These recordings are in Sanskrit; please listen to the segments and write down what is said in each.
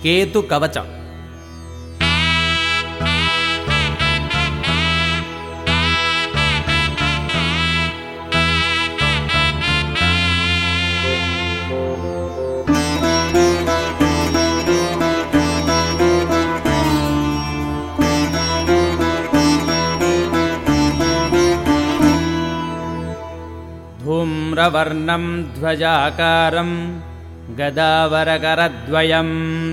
केतुकवच। धूम्रवर्णं ध्वजाकारं गदावरकरद्वयं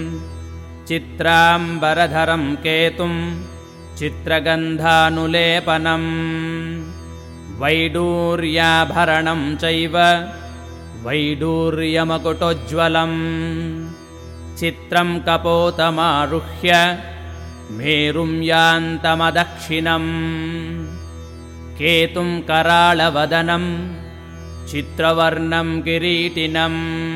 चित्राम्बरधरं केतुं चित्रगन्धानुलेपनं वैडूर्याभरणं चैव वैडूर्यमकुटोज्ज्वलं चित्रं कपोतमारुह्य मेरुं यान्तमदक्षिणम् केतुं कराळवदनं चित्रवर्णं किरीटिनं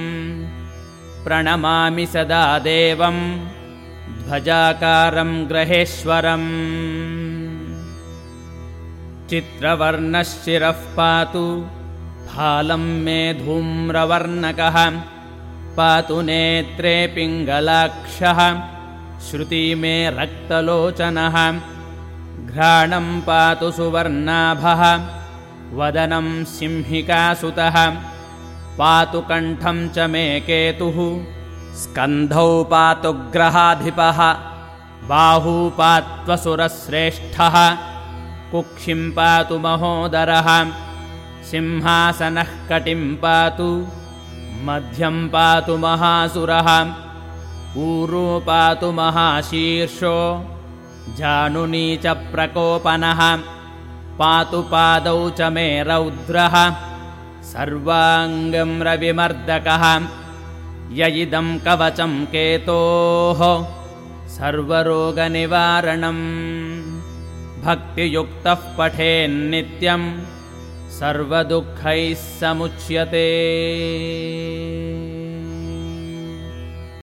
प्रणमामि सदा देवं ध्वजाकारं ग्रहेश्वरम् चित्रवर्णश्शिरः पातु फालं मे धूम्रवर्णकः पातु नेत्रे पिङ्गलाक्षः श्रुति मे रक्तलोचनः घ्राणं पातु सुवर्णाभः वदनं सिंहिकासुतः पातु कण्ठं च मे केतुः स्कन्धौ पातु ग्रहाधिपः बाहू पात्वसुरश्रेष्ठः कुक्षिं पातु महोदरः सिंहासनः कटिं पातु मध्यं पातु महासुरः ऊरू पातु महाशीर्षो जानुनी च प्रकोपनः पातु पादौ च मे रौद्रः सर्वाङ्गं रविमर्दकः य इदं कवचं केतोः सर्वरोगनिवारणम् भक्तियुक्तः पठेन्नित्यं सर्वदुःखैः समुच्यते।